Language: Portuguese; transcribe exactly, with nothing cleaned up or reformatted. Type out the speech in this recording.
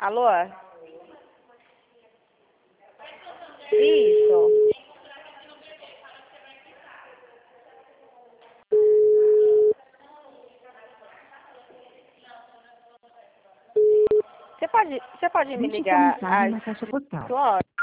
Alô? Isso. Você pode, você pode me Deixe sua ligar mensagem às na caixa postal. oito horas?